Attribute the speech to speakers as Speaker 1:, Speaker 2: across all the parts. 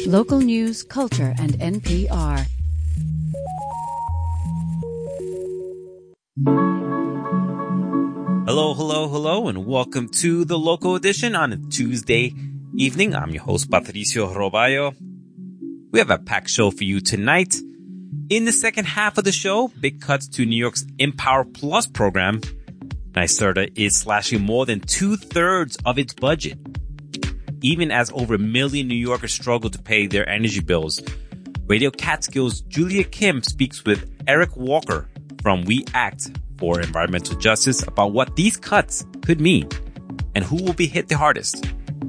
Speaker 1: Local news, culture, and NPR.
Speaker 2: Hello, and welcome to the Local Edition on a Tuesday evening. I'm your host, Patricio Roballo. We have a packed show for you tonight. In the second half of the show, big cuts to New York's Empower Plus program. NYSERDA is slashing more than 2/3 of its budget, even as over 1 million New Yorkers struggle to pay their energy bills. Radio Catskill's Julia Kim speaks with Eric Walker from We Act for Environmental Justice about what these cuts could mean and who will be hit the hardest.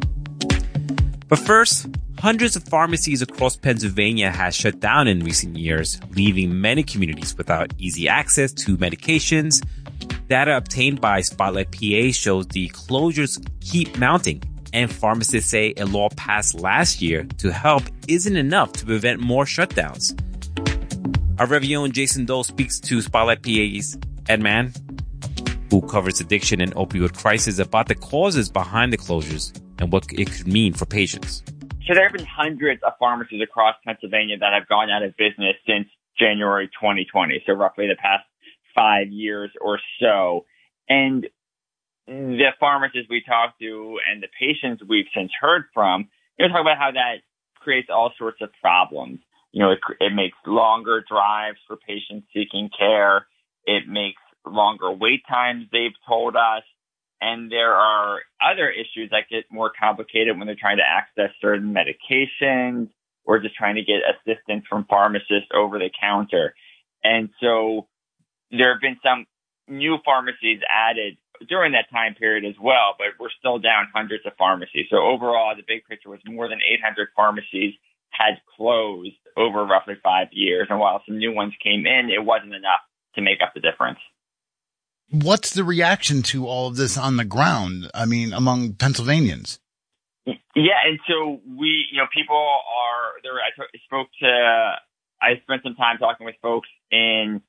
Speaker 2: But first, hundreds of pharmacies across Pennsylvania have shut down in recent years, leaving many communities without easy access to medications. Data obtained by Spotlight PA shows the closures keep mounting, and pharmacists say a law passed last year to help isn't enough to prevent more shutdowns. Our very own Jason Dole speaks to Spotlight PA's Ed Mann, who covers addiction and opioid crisis, about the causes behind the closures and what it could mean for patients.
Speaker 3: So there have been hundreds of pharmacies across Pennsylvania that have gone out of business since January 2020, so roughly the past 5 years or so. And the pharmacists we talked to and the patients we've since heard from, talk about how that creates all sorts of problems. It makes longer drives for patients seeking care. It makes longer wait times, they've told us. And there are other issues that get more complicated when they're trying to access certain medications or just trying to get assistance from pharmacists over the counter. And so there have been some new pharmacies added during that time period as well, but we're still down hundreds of pharmacies. So overall, the big picture was more than 800 pharmacies had closed over roughly 5 years. And while some new ones came in, it wasn't enough to make up the difference.
Speaker 4: What's the reaction to all of this on the ground? I mean, among Pennsylvanians?
Speaker 3: Yeah. And so people are there. I spent some time talking with folks in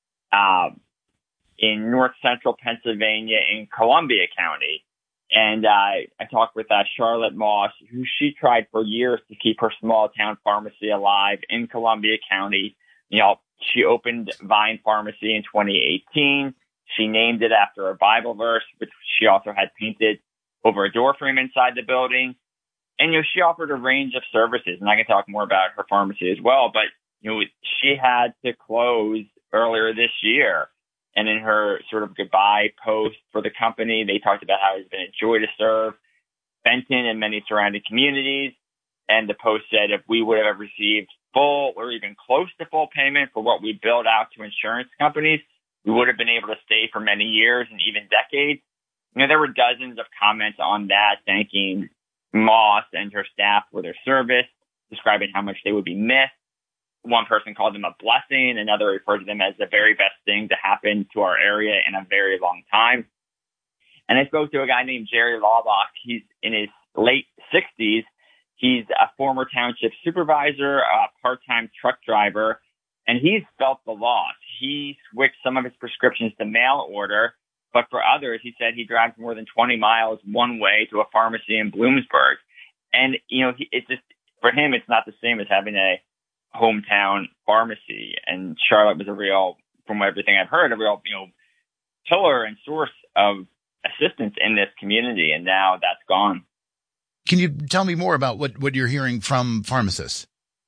Speaker 3: north central Pennsylvania in Columbia County. And I talked with Charlotte Moss, who she tried for years to keep her small town pharmacy alive in Columbia County. She opened Vine Pharmacy in 2018. She named it after a Bible verse, which she also had painted over a door frame inside the building. And, she offered a range of services, and I can talk more about her pharmacy as well. But, she had to close earlier this year. And in her sort of goodbye post for the company, they talked about how it's been a joy to serve Benton and many surrounding communities. And the post said if we would have received full or even close to full payment for what we billed out to insurance companies, we would have been able to stay for many years and even decades. There were dozens of comments on that, thanking Moss and her staff for their service, describing how much they would be missed. One person called them a blessing. Another referred to them as the very best thing to happen to our area in a very long time. And I spoke to a guy named Jerry Laubach. He's in his late 60s. He's a former township supervisor, a part-time truck driver, and he's felt the loss. He switched some of his prescriptions to mail order, but for others, he said he drives more than 20 miles one way to a pharmacy in Bloomsburg. And, it's just, for him, it's not the same as having a hometown pharmacy. And Charlotte was from everything I've heard, a real, pillar and source of assistance in this community. And now that's gone.
Speaker 4: Can you tell me more about what you're hearing from pharmacists?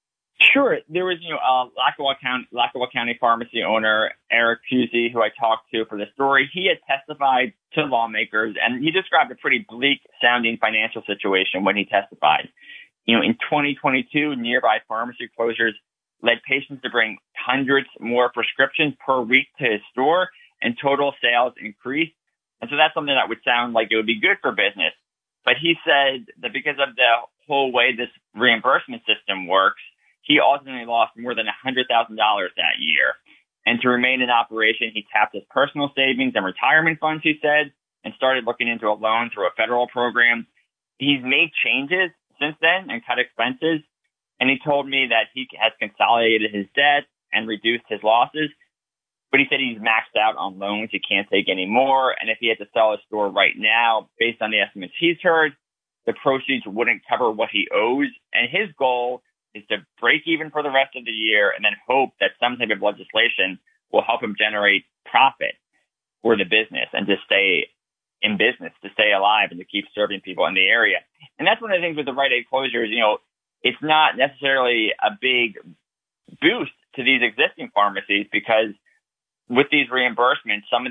Speaker 3: Sure. There was, Lackawanna County pharmacy owner Eric Pusey, who I talked to for the story. He had testified to lawmakers, and he described a pretty bleak sounding financial situation when he testified. In 2022, nearby pharmacy closures led patients to bring hundreds more prescriptions per week to his store, and total sales increased. And so that's something that would sound like it would be good for business. But he said that because of the whole way this reimbursement system works, he ultimately lost more than $100,000 that year. And to remain in operation, he tapped his personal savings and retirement funds, he said, and started looking into a loan through a federal program. He's made changes since then and cut expenses. And he told me that he has consolidated his debt and reduced his losses. But he said he's maxed out on loans. He can't take any more. And if he had to sell his store right now, based on the estimates he's heard, the proceeds wouldn't cover what he owes. And his goal is to break even for the rest of the year and then hope that some type of legislation will help them generate profit for the business and to stay in business, to stay alive and to keep serving people in the area. And that's one of the things with the Rite Aid closures, it's not necessarily a big boost to these existing pharmacies because with these reimbursements, some of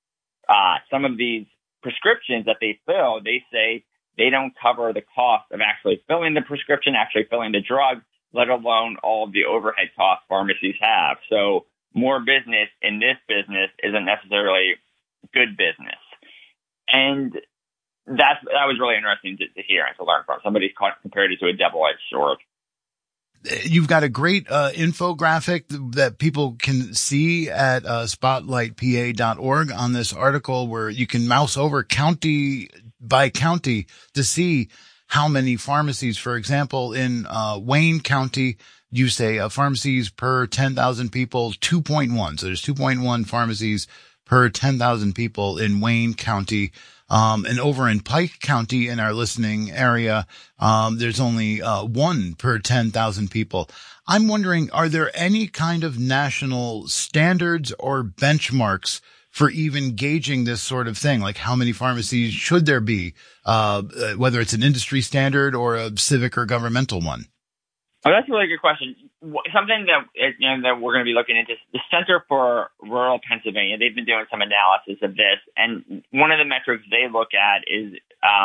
Speaker 3: these prescriptions that they fill, they say they don't cover the cost of actually filling the prescription, actually filling the drug, let alone all of the overhead costs pharmacies have. So more business in this business isn't necessarily good business. And that was really interesting to hear and to learn from. Somebody's compared it to a double-edged sword.
Speaker 4: You've got a great infographic that people can see at spotlightpa.org on this article where you can mouse over county by county to see how many pharmacies, for example, in Wayne County, you say pharmacies per 10,000 people, 2.1. So there's 2.1 pharmacies per 10,000 people in Wayne County. And over in Pike County in our listening area, there's only 1 per 10,000 people. I'm wondering, are there any kind of national standards or benchmarks for even gauging this sort of thing? Like how many pharmacies should there be, whether it's an industry standard or a civic or governmental one?
Speaker 3: Oh, that's a really good question. Something that that we're going to be looking into, the Center for Rural Pennsylvania, they've been doing some analysis of this, and one of the metrics they look at is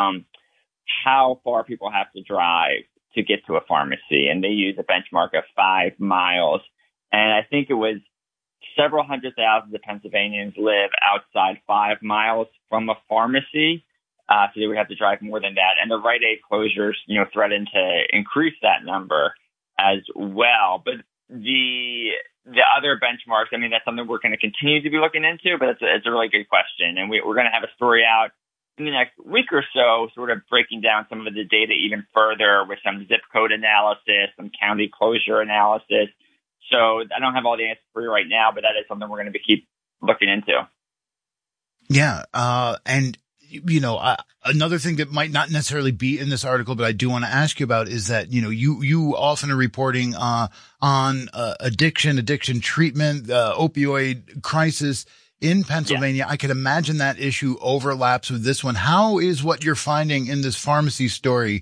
Speaker 3: how far people have to drive to get to a pharmacy, and they use a benchmark of 5 miles. And I think it was several hundred thousand of Pennsylvanians live outside 5 miles from a pharmacy, so they would have to drive more than that. And the Rite Aid closures, threaten to increase that number as well. But the other benchmarks, that's something we're going to continue to be looking into, but it's a really good question. And we're going to have a story out in the next week or so, sort of breaking down some of the data even further with some zip code analysis, some county closure analysis. So I don't have all the answers for you right now, but that is something we're going to keep looking into.
Speaker 4: Yeah. And another thing that might not necessarily be in this article, but I do want to ask you about is that, you often are reporting, on, addiction treatment, opioid crisis in Pennsylvania. Yeah. I could imagine that issue overlaps with this one. How is what you're finding in this pharmacy story,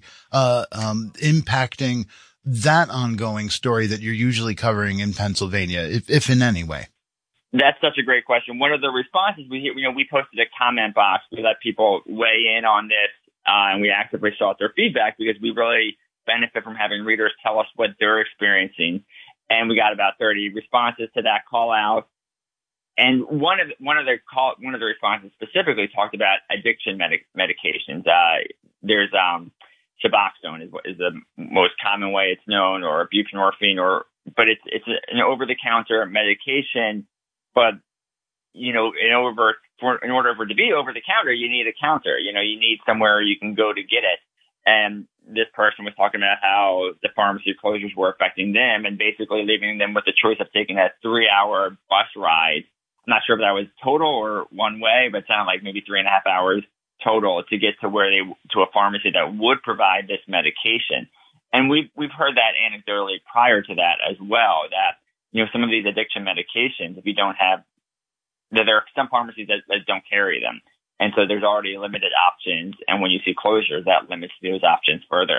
Speaker 4: impacting that ongoing story that you're usually covering in Pennsylvania, if in any way?
Speaker 3: That's such a great question. One of the responses we posted a comment box. We let people weigh in on this, and we actively sought their feedback because we really benefit from having readers tell us what they're experiencing. And we got about 30 responses to that call out. And one of the responses specifically talked about addiction medications. There's Suboxone is the most common way it's known, or buprenorphine, but it's an over-the-counter medication. But, in order for it to be over the counter, you need a counter. You need somewhere you can go to get it. And this person was talking about how the pharmacy closures were affecting them and basically leaving them with the choice of taking a 3-hour bus ride. I'm not sure if that was total or one way, but it sounded like maybe 3.5 hours total to get to to a pharmacy that would provide this medication. And we've heard that anecdotally prior to that as well, that some of these addiction medications, if you don't have, there are some pharmacies that don't carry them. And so there's already limited options. And when you see closures, that limits those options further.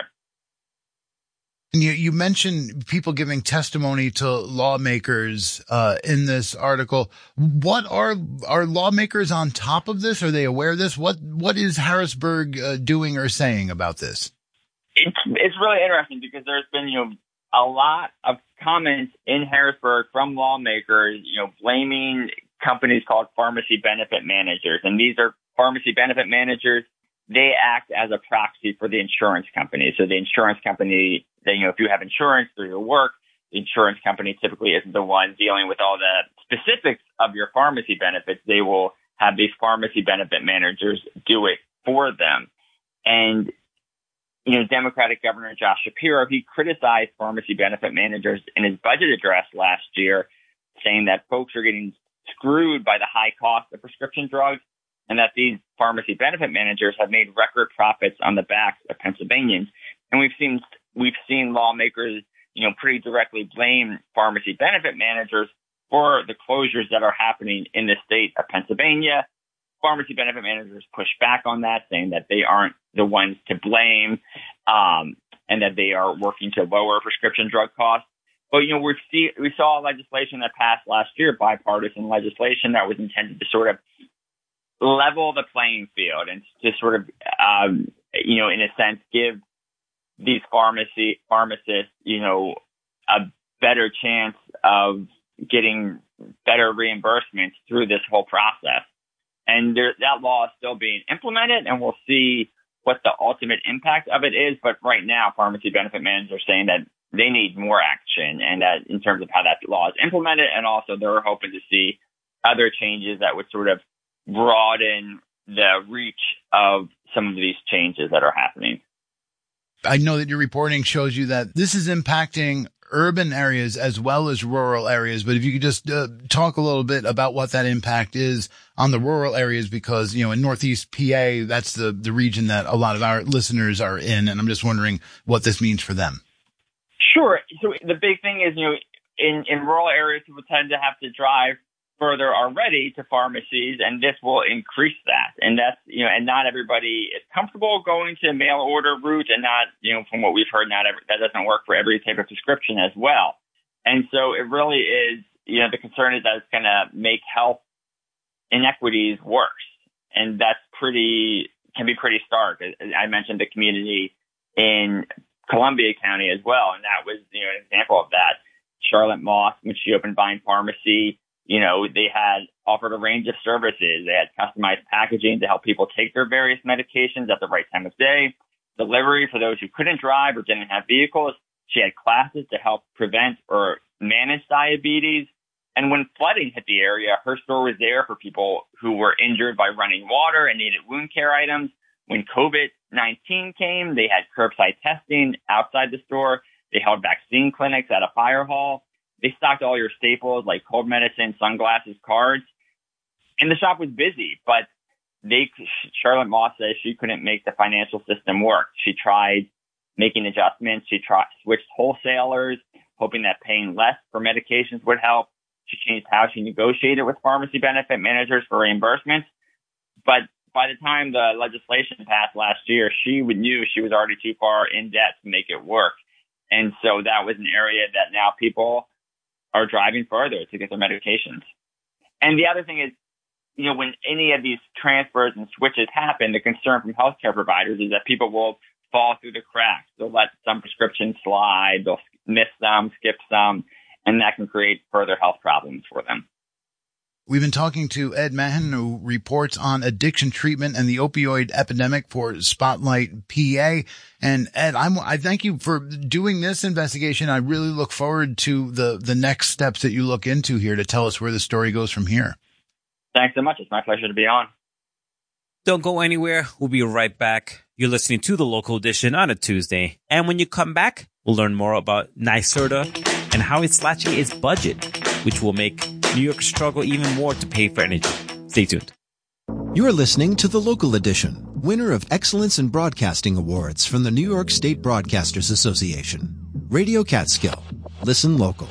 Speaker 4: And you mentioned people giving testimony to lawmakers in this article. What are lawmakers on top of this? Are they aware of this? What is Harrisburg doing or saying about this?
Speaker 3: It's really interesting because there's been, a lot of comments in Harrisburg from lawmakers, blaming companies called pharmacy benefit managers. And these are pharmacy benefit managers. They act as a proxy for the insurance company. So the insurance company, if you have insurance through your work, the insurance company typically isn't the one dealing with all the specifics of your pharmacy benefits. They will have these pharmacy benefit managers do it for them. And Democratic Governor Josh Shapiro, he criticized pharmacy benefit managers in his budget address last year, saying that folks are getting screwed by the high cost of prescription drugs and that these pharmacy benefit managers have made record profits on the backs of Pennsylvanians. And we've seen lawmakers, pretty directly blame pharmacy benefit managers for the closures that are happening in the state of Pennsylvania. Pharmacy benefit managers push back on that, saying that they aren't the ones to blame, and that they are working to lower prescription drug costs. But, we saw legislation that passed last year, bipartisan legislation that was intended to sort of level the playing field and to sort of, in a sense, give these pharmacists, a better chance of getting better reimbursements through this whole process. And that law is still being implemented, and we'll see what the ultimate impact of it is. But right now, pharmacy benefit managers are saying that they need more action, and that in terms of how that law is implemented, and also they're hoping to see other changes that would sort of broaden the reach of some of these changes that are happening.
Speaker 4: I know that your reporting shows you that this is impacting urban areas as well as rural areas. But if you could just talk a little bit about what that impact is on the rural areas, because, in Northeast PA, that's the region that a lot of our listeners are in. And I'm just wondering what this means for them.
Speaker 3: Sure. So the big thing is, in rural areas, people tend to have to drive further already to pharmacies, and this will increase that. And that's, and not everybody is comfortable going to mail order route, and not, from what we've heard, that doesn't work for every type of prescription as well. And so it really is, the concern is that it's going to make health inequities worse. And that's can be pretty stark. I mentioned the community in Columbia County as well. And that was, an example of that. Charlotte Moss, when she opened Vine Pharmacy, they had offered a range of services. They had customized packaging to help people take their various medications at the right time of day, delivery for those who couldn't drive or didn't have vehicles. She had classes to help prevent or manage diabetes. And when flooding hit the area, her store was there for people who were injured by running water and needed wound care items. When COVID-19 came, they had curbside testing outside the store. They held vaccine clinics at a fire hall. They stocked all your staples like cold medicine, sunglasses, cards. And the shop was busy, but Charlotte Moss says she couldn't make the financial system work. She tried making adjustments. She switched wholesalers, hoping that paying less for medications would help. She changed how she negotiated with pharmacy benefit managers for reimbursements. But by the time the legislation passed last year, she knew she was already too far in debt to make it work. And so that was an area that now people are driving further to get their medications. And the other thing is, when any of these transfers and switches happen, the concern from healthcare providers is that people will fall through the cracks. They'll let some prescriptions slide, they'll miss some, skip some, and that can create further health problems for them.
Speaker 4: We've been talking to Ed Mahan, who reports on addiction treatment and the opioid epidemic for Spotlight PA. And Ed, I thank you for doing this investigation. I really look forward to the next steps that you look into here to tell us where the story goes from here.
Speaker 3: Thanks so much. It's my pleasure to be on.
Speaker 2: Don't go anywhere. We'll be right back. You're listening to the Local Edition on a Tuesday. And when you come back, we'll learn more about NYSERDA and how it's slashing its budget, which will make New York struggle even more to pay for energy. Stay tuned.
Speaker 5: You're listening to The Local Edition, winner of Excellence in Broadcasting Awards from the New York State Broadcasters Association. Radio Catskill. Listen local.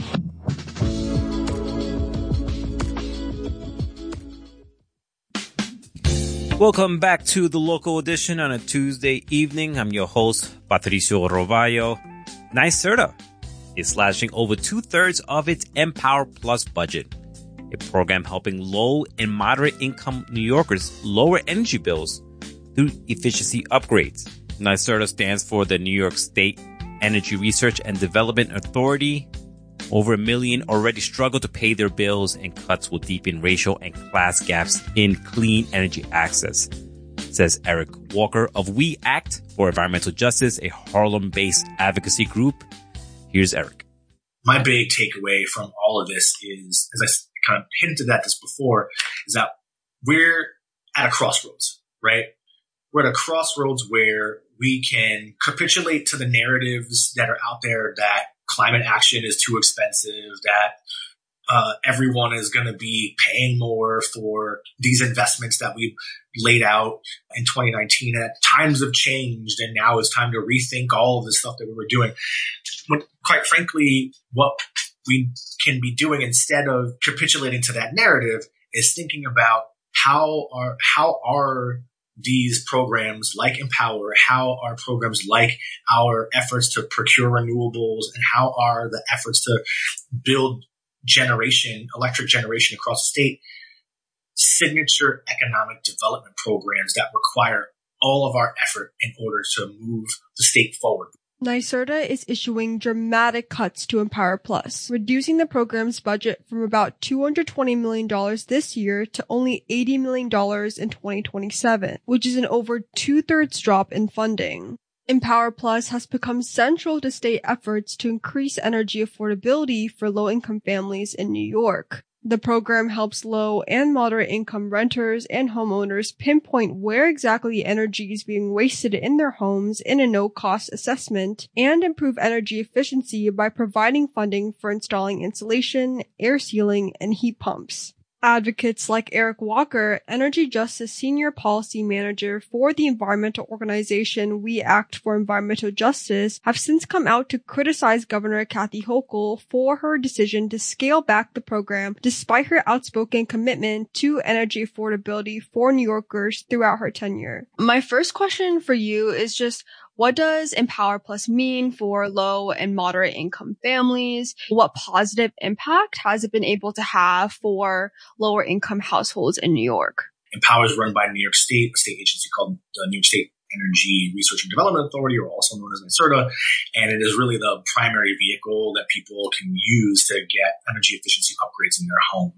Speaker 2: Welcome back to The Local Edition on a Tuesday evening. I'm your host, Patricio Roballo. NYSERDA is slashing over 2/3 of its Empower Plus budget, a program helping low and moderate income New Yorkers lower energy bills through efficiency upgrades. NYSERDA stands for the New York State Energy Research and Development Authority. Over 1 million already struggle to pay their bills, and cuts will deepen racial and class gaps in clean energy access, says Eric Walker of We Act for Environmental Justice, a Harlem-based advocacy group. Here's Eric.
Speaker 6: My big takeaway from all of this is, as I kind of hinted at this before, is that we're at a crossroads, right? We're at a crossroads where we can capitulate to the narratives that are out there that climate action is too expensive, that everyone is going to be paying more for these investments that we've, laid out in 2019 that times have changed and now it's time to rethink all of the stuff that we were doing. But quite frankly, what we can be doing instead of capitulating to that narrative is thinking about how are these programs like Empower, how are programs like our efforts to procure renewables, and how are the efforts to build electric generation across the state, signature economic development programs that require all of our effort in order to move the state forward.
Speaker 7: NYSERDA is issuing dramatic cuts to Empower Plus, reducing the program's budget from about $220 million this year to only $80 million in 2027, which is an over 2/3 drop in funding. Empower Plus has become central to state efforts to increase energy affordability for low-income families in New York. The program helps low and moderate income renters and homeowners pinpoint where exactly energy is being wasted in their homes in a no-cost assessment and improve energy efficiency by providing funding for installing insulation, air sealing, and heat pumps. Advocates like Eric Walker, Energy Justice Senior Policy Manager for the environmental organization We Act for Environmental Justice, have since come out to criticize Governor Kathy Hochul for her decision to scale back the program despite her outspoken commitment to energy affordability for New Yorkers throughout her tenure. My first question for you is just, what does Empower Plus mean for low and moderate income families? What positive impact has it been able to have for lower income households in New York?
Speaker 6: Empower is run by New York State, a state agency called the New York State Energy Research and Development Authority, or also known as NYSERDA. And it is really the primary vehicle that people can use to get energy efficiency upgrades in their home.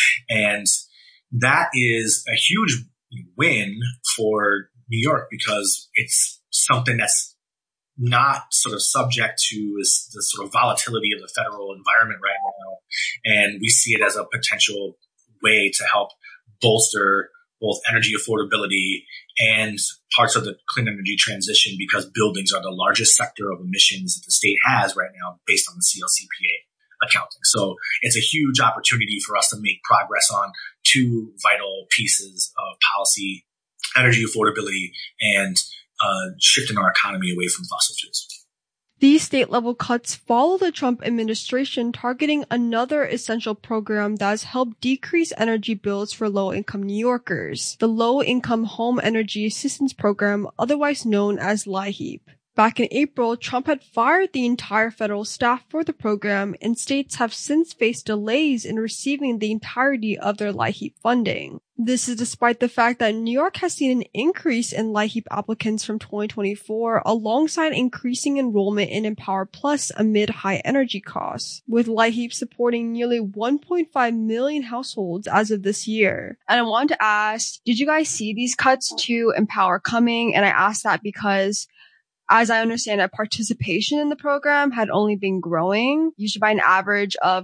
Speaker 6: And that is a huge win for New York because it's something that's not sort of subject to the sort of volatility of the federal environment right now. And we see it as a potential way to help bolster both energy affordability and parts of the clean energy transition, because buildings are the largest sector of emissions that the state has right now based on the CLCPA accounting. So it's a huge opportunity for us to make progress on two vital pieces of policy: energy affordability and shifting our economy away from fossil fuels.
Speaker 7: These state-level cuts follow the Trump administration targeting another essential program that has helped decrease energy bills for low-income New Yorkers, the Low-Income Home Energy Assistance Program, otherwise known as LIHEAP. Back in April, Trump had fired the entire federal staff for the program, and states have since faced delays in receiving the entirety of their LIHEAP funding. This is despite the fact that New York has seen an increase in LIHEAP applicants from 2024, alongside increasing enrollment in Empower Plus amid high energy costs, with LIHEAP supporting nearly 1.5 million households as of this year. And I wanted to ask, did you guys see these cuts to Empower coming? And I asked that because, as I understand it, participation in the program had only been growing, usually by an average of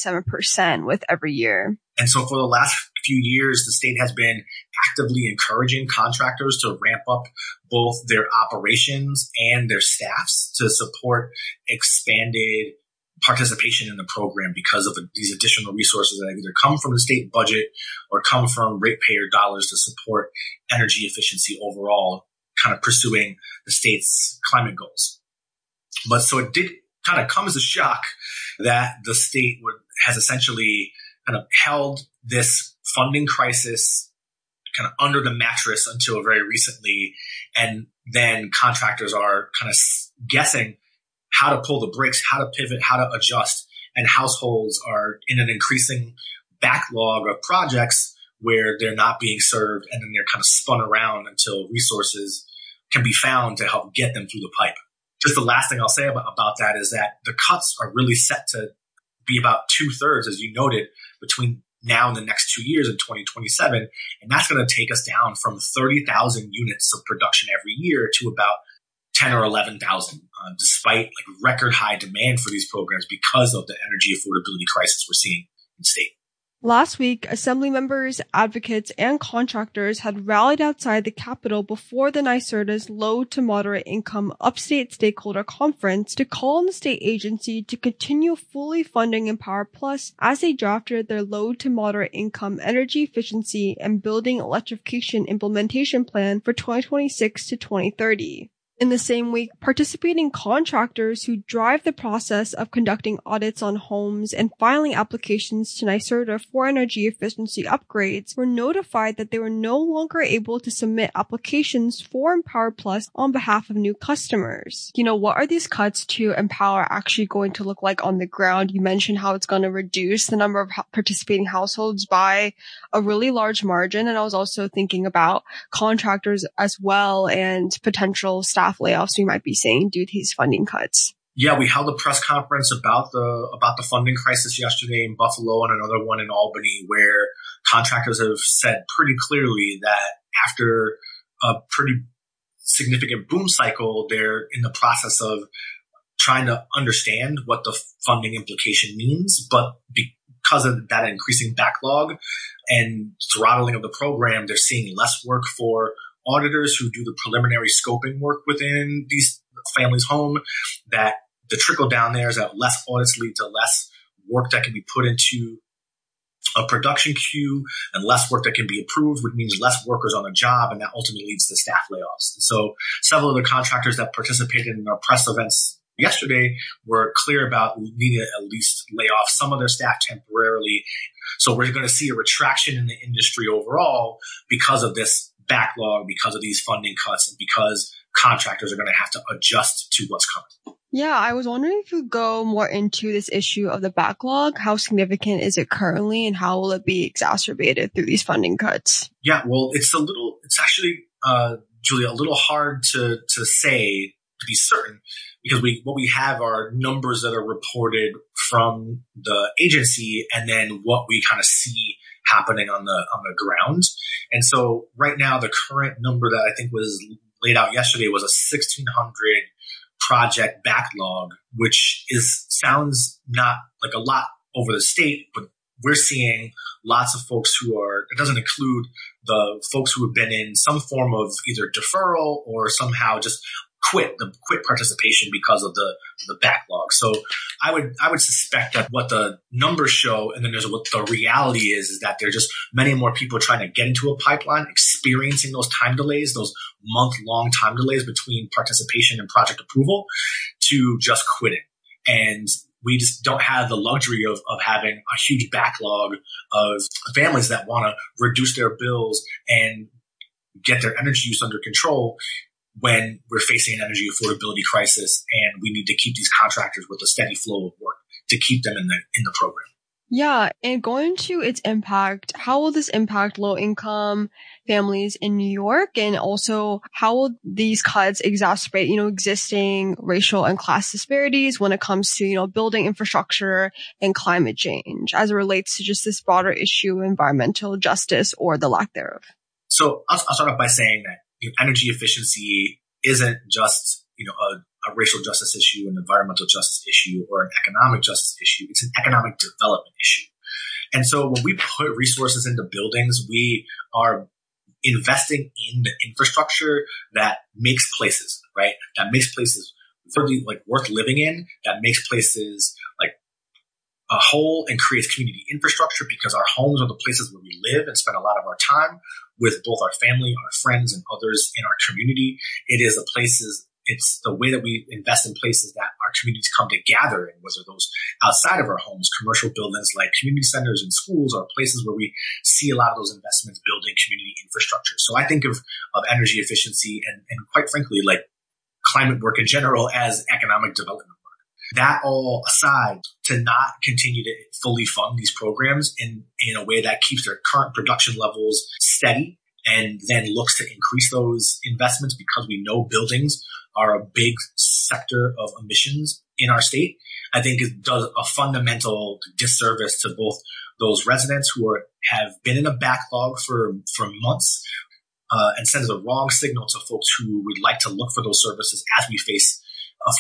Speaker 7: 27% with every year.
Speaker 6: And so for the last few years, the state has been actively encouraging contractors to ramp up both their operations and their staffs to support expanded participation in the program because of these additional resources that either come from the state budget or come from ratepayer dollars to support energy efficiency overall, kind of pursuing the state's climate goals. But so it did kind of come as a shock that the state has essentially kind of held this funding crisis kind of under the mattress until very recently. And then contractors are kind of guessing how to pull the brakes, how to pivot, how to adjust. And households are in an increasing backlog of projects where they're not being served, and then they're kind of spun around until resources can be found to help get them through the pipe. Just the last thing I'll say about that is that the cuts are really set to be about 2/3, as you noted, between now and the next 2 years in 2027. And that's going to take us down from 30,000 units of production every year to about 10 or 11,000, despite record high demand for these programs because of the energy affordability crisis we're seeing in the state.
Speaker 7: Last week, Assembly members, advocates, and contractors had rallied outside the Capitol before the NYSERDA's Low to Moderate Income Upstate Stakeholder Conference to call on the state agency to continue fully funding Empower Plus as they drafted their Low to Moderate Income Energy Efficiency and Building Electrification Implementation Plan for 2026 to 2030. In the same week, participating contractors who drive the process of conducting audits on homes and filing applications to NYSERDA for energy efficiency upgrades were notified that they were no longer able to submit applications for Empower Plus on behalf of new customers. What are these cuts to Empower actually going to look like on the ground? You mentioned how it's going to reduce the number of participating households by a really large margin, and I was also thinking about contractors as well and potential staff layoffs we might be seeing due to these funding cuts.
Speaker 6: Yeah, we held a press conference about the funding crisis yesterday in Buffalo and another one in Albany, where contractors have said pretty clearly that after a pretty significant boom cycle, they're in the process of trying to understand what the funding implication means. But because of that increasing backlog and throttling of the program, they're seeing less work for auditors who do the preliminary scoping work within these families' home, that the trickle down there is that less audits lead to less work that can be put into a production queue and less work that can be approved, which means less workers on a job, and that ultimately leads to staff layoffs. And so several of the contractors that participated in our press events yesterday were clear about needing to at least lay off some of their staff temporarily. So we're going to see a retraction in the industry overall because of this backlog, because of these funding cuts, and because contractors are going to have to adjust to what's coming.
Speaker 7: Yeah, I was wondering if you go more into this issue of the backlog. How significant is it currently, and how will it be exacerbated through these funding cuts?
Speaker 6: Yeah, well, it's actually, Julia, a little hard to say, to be certain, because what we have are numbers that are reported from the agency and then what we kind of see happening on the ground. And so right now, the current number that I think was laid out yesterday was a 1,600 project backlog, which sounds not like a lot over the state, but we're seeing lots of folks it doesn't include the folks who have been in some form of either deferral or somehow just quit participation because of the backlog. So I would suspect that what the numbers show, and then there's what the reality is that there are just many more people trying to get into a pipeline, experiencing those time delays, those month-long time delays between participation and project approval, to just quitting. And we just don't have the luxury of having a huge backlog of families that want to reduce their bills and get their energy use under control when we're facing an energy affordability crisis, and we need to keep these contractors with a steady flow of work to keep them in the program.
Speaker 7: Yeah, and going to its impact, how will this impact low-income families in New York? And also, how will these cuts exacerbate, existing racial and class disparities when it comes to, building infrastructure and climate change as it relates to just this broader issue of environmental justice or the lack thereof?
Speaker 6: So I'll start off by saying that energy efficiency isn't just, a racial justice issue, an environmental justice issue, or an economic justice issue. It's an economic development issue. And so when we put resources into buildings, we are investing in the infrastructure that makes places, right? That makes places really worth living in, that makes places a whole and creates community infrastructure, because our homes are the places where we live and spend a lot of our time with both our family, our friends, and others in our community. It's the way that we invest in places that our communities come to gather in, whether those outside of our homes, commercial buildings like community centers and schools are places where we see a lot of those investments building community infrastructure. So I think of energy efficiency and quite frankly, climate work in general as economic development. That all aside, to not continue to fully fund these programs in a way that keeps their current production levels steady and then looks to increase those investments, because we know buildings are a big sector of emissions in our state, I think it does a fundamental disservice to both those residents who have been in a backlog for months, and sends a wrong signal to folks who would like to look for those services as we face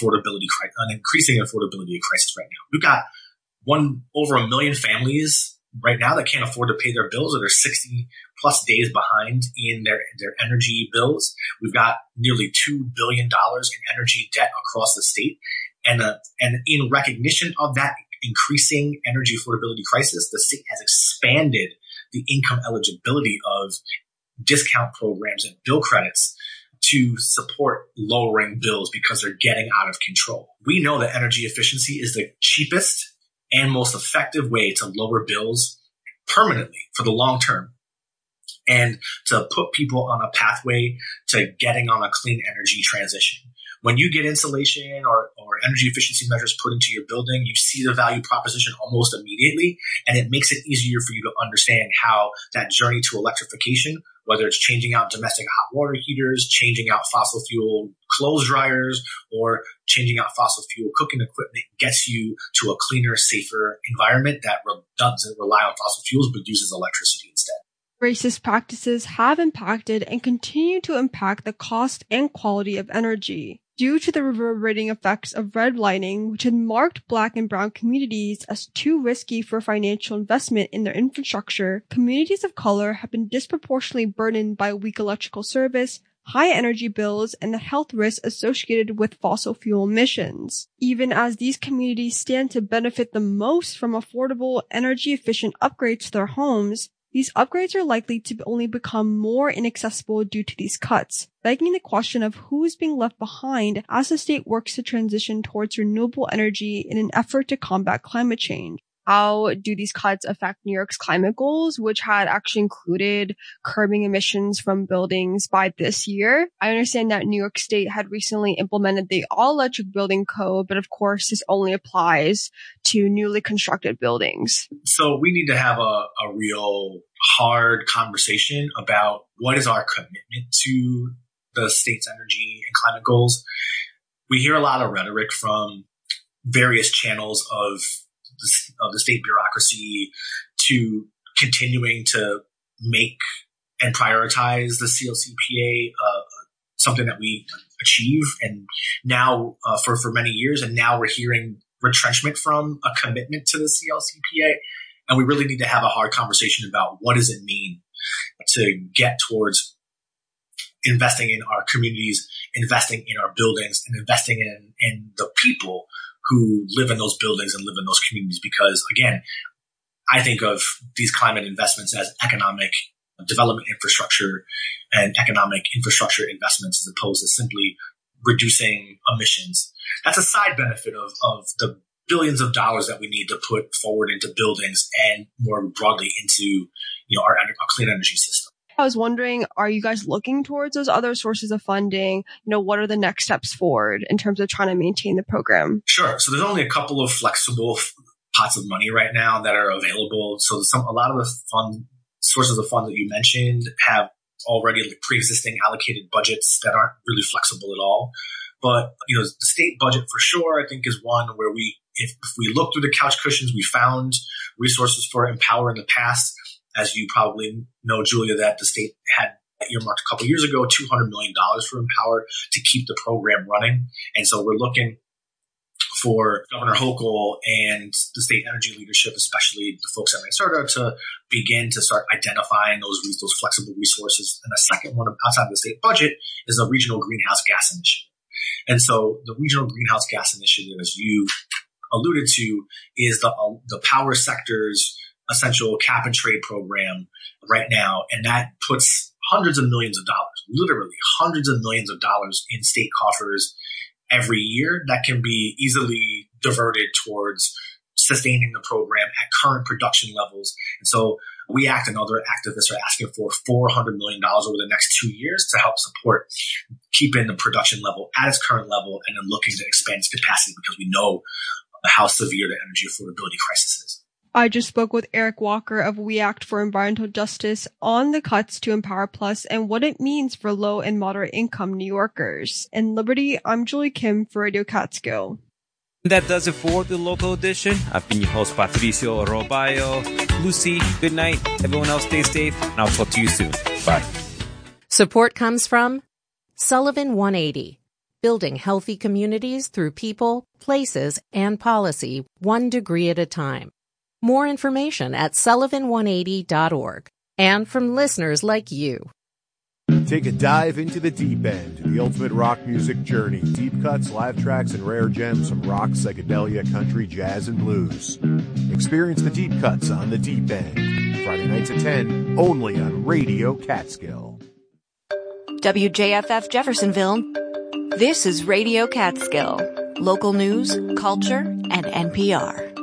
Speaker 6: an increasing affordability crisis right now. We've got over 1 million families right now that can't afford to pay their bills, or they're 60 plus days behind in their energy bills. We've got nearly $2 billion in energy debt across the state. And in recognition of that increasing energy affordability crisis, the state has expanded the income eligibility of discount programs and bill credits to support lowering bills because they're getting out of control. We know that energy efficiency is the cheapest and most effective way to lower bills permanently for the long term and to put people on a pathway to getting on a clean energy transition. When you get insulation or energy efficiency measures put into your building, you see the value proposition almost immediately, and it makes it easier for you to understand how that journey to electrification, whether it's changing out domestic hot water heaters, changing out fossil fuel clothes dryers, or changing out fossil fuel cooking equipment, gets you to a cleaner, safer environment that doesn't rely on fossil fuels but uses electricity instead.
Speaker 7: Racist practices have impacted and continue to impact the cost and quality of energy. Due to the reverberating effects of redlining, which had marked Black and Brown communities as too risky for financial investment in their infrastructure, communities of color have been disproportionately burdened by weak electrical service, high energy bills, and the health risks associated with fossil fuel emissions. Even as these communities stand to benefit the most from affordable, energy-efficient upgrades to their homes, these upgrades are likely to only become more inaccessible due to these cuts, begging the question of who is being left behind as the state works to transition towards renewable energy in an effort to combat climate change. How do these cuts affect New York's climate goals, which had actually included curbing emissions from buildings by this year? I understand that New York State had recently implemented the all-electric building code, but of course this only applies to newly constructed buildings.
Speaker 6: So we need to have a real hard conversation about what is our commitment to the state's energy and climate goals. We hear a lot of rhetoric from various channels of the state bureaucracy to continuing to make and prioritize the CLCPA something that we achieve, and now for many years, and now we're hearing retrenchment from a commitment to the CLCPA, and we really need to have a hard conversation about what does it mean to get towards investing in our communities, investing in our buildings, and investing in the people who live in those buildings and live in those communities. Because again, I think of these climate investments as economic development infrastructure and economic infrastructure investments as opposed to simply reducing emissions. That's a side benefit of the billions of dollars that we need to put forward into buildings and more broadly into, our clean energy system.
Speaker 7: I was wondering, are you guys looking towards those other sources of funding? What are the next steps forward in terms of trying to maintain the program?
Speaker 6: Sure. So there's only a couple of flexible pots of money right now that are available. So a lot of the sources of funds that you mentioned have already pre-existing allocated budgets that aren't really flexible at all. But, the state budget for sure, I think, is one where if we look through the couch cushions, we found resources for Empower in the past. As you probably know, Julia, that the state had earmarked a couple of years ago, $200 million for Empower to keep the program running. And so we're looking for Governor Hochul and the state energy leadership, especially the folks at NYSERDA, to begin to start identifying those flexible resources. And the second one outside of the state budget is the Regional Greenhouse Gas Initiative. And so the Regional Greenhouse Gas Initiative, as you alluded to, is the power sector's essential cap and trade program right now. And that puts hundreds of millions of dollars, literally hundreds of millions of dollars in state coffers every year that can be easily diverted towards sustaining the program at current production levels. And so we ACT and other activists are asking for $400 million over the next 2 years to help support keeping the production level at its current level and then looking to expand its capacity because we know how severe the energy affordability crisis is.
Speaker 7: I just spoke with Eric Walker of We Act for Environmental Justice on the cuts to Empower Plus and what it means for low and moderate income New Yorkers. In Liberty, I'm Julie Kim for Radio Catskill.
Speaker 2: That does it for the local edition. I've been your host, Patricio Robayo. Lucy, good night. Everyone else stay safe, and I'll talk to you soon. Bye.
Speaker 8: Support comes from Sullivan 180, building healthy communities through people, places, and policy, one degree at a time. More information at sullivan180.org. And from listeners like you.
Speaker 9: Take a dive into the deep end, the ultimate rock music journey. Deep cuts, live tracks, and rare gems from rock, psychedelia, country, jazz, and blues. Experience the deep cuts on the deep end. Friday nights at 10, only on Radio Catskill.
Speaker 10: WJFF Jeffersonville. This is Radio Catskill. Local news, culture, and NPR.